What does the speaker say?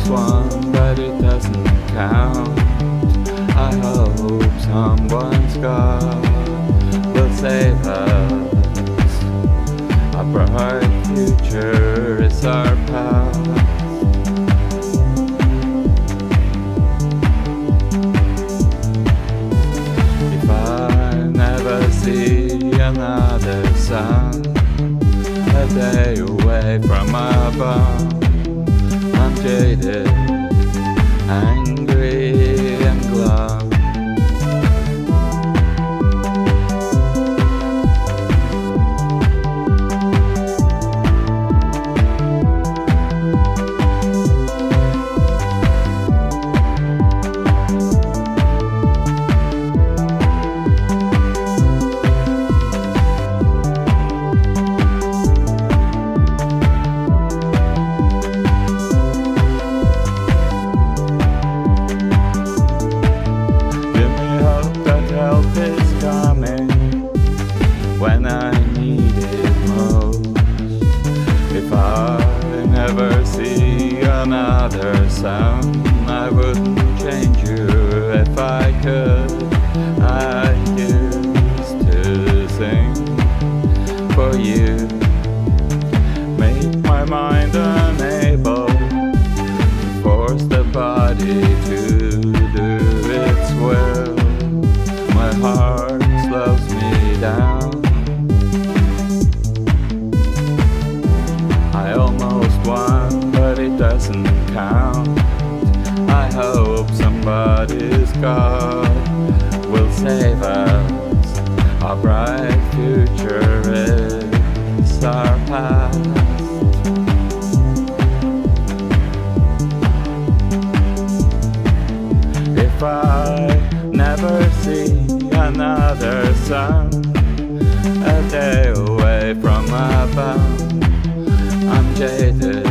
almost won, but it doesn't count. I hope someone's God will save us. A bright future is our path. If I never see another sun, a day away from above, I'm jaded, angry and glum. Help is coming when I need it most. If I never see another sun, I wouldn't change you if I could. I used to sing for you, make my mind unable to force the body to do its will. My heart slows me down. I almost won, but it doesn't count. I hope somebody's God will save us. Our bright future is our past. If I never see another sun, a day away from above, I'm jaded,